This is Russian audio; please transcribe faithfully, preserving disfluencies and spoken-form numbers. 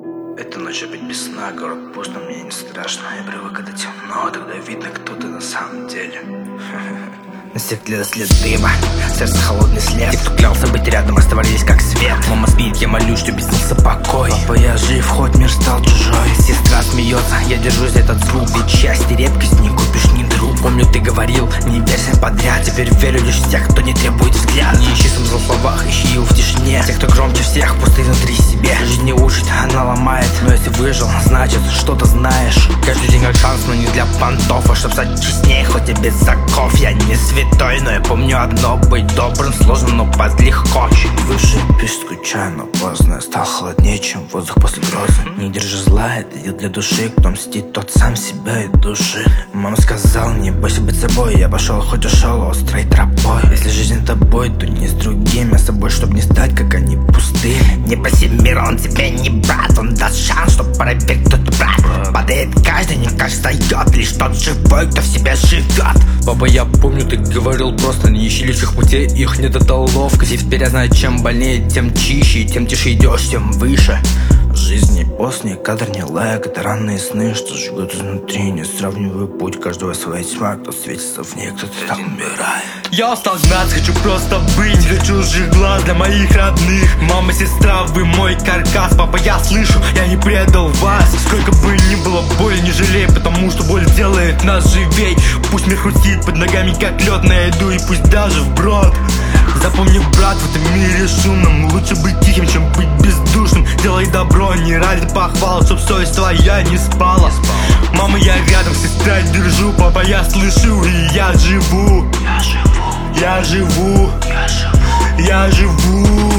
Эта ночь опять без сна, город пуст, но мне не страшно. Я привык это темно, тогда видно, кто ты на самом деле. На стекле след дыма, сердце холодный след. Те, кто клялся быть рядом, оставались как свет. Мама спит, я молюсь, чтобы снился покой. Папа, я жив, хоть мир стал чужой. Сестра смеется, я держусь за этот звук. Ведь счастье редкость, не купишь ни друг. Помню, ты говорил, не верься подряд. Теперь верю лишь в тех, кто не требует взгляд. Не ищи смысл в словах, ищи его в тишине. Те, кто громче всех, пусты внутри себе. Жизнь не учит, она ломает. Но если выжил, значит, что-то знаешь. Каждый день как шанс, но не для понтов. А чтоб стать честнее, хоть и без оков. Я не святой, но я помню одно: быть добрым сложно, но под легко. Чуть выше пишет, скучаю, но поздно. Стал холоднее, чем воздух после грозы. Не держи зла, это дело для души. Кто мстит, тот сам себя и души. Мама сказала, не бойся быть собой. Я пошел, хоть ушел острой тропой. Если жизнь тобой, то не с другими, а собой, чтоб не стать, как они, пустыми. Не проси мира, он тебе не брат. Он даст шанс, чтоб проверить, кто ты брат. Падает каждый, не каждый встает. Лишь тот живой, кто в себе живет. Папа, я помню, ты говорил просто: не ищи легких путей, их нет, это ловкость. И теперь я знаю, чем больнее, тем чище. И тем тише идешь, тем выше. Жизнь не пост, не кадр, не лайк. Это ранние сны, что жгут изнутри. Не сравниваю путь, каждого своя тьма. Кто светится в ней, кто-то там умирает. Я устал гнать, хочу просто быть. Для чужих глаз, для моих родных. Мама, сестра, вы мой каркас. Папа, я слышу, я не предал вас. Сколько бы ни было боли, не жалей, потому что боль делает нас живей. Пусть мир хрустит под ногами, как лед на еду, и пусть даже вброд. Запомни, брат, в этом мире шумном лучше быть тихим, чем быть бездушным. Делай добро, не ради похвал, чтоб совесть твоя не спала. Мама, я рядом, сестра, держу. Папа, я слышу, и я живу. Я живу, Я живу, я живу, я живу.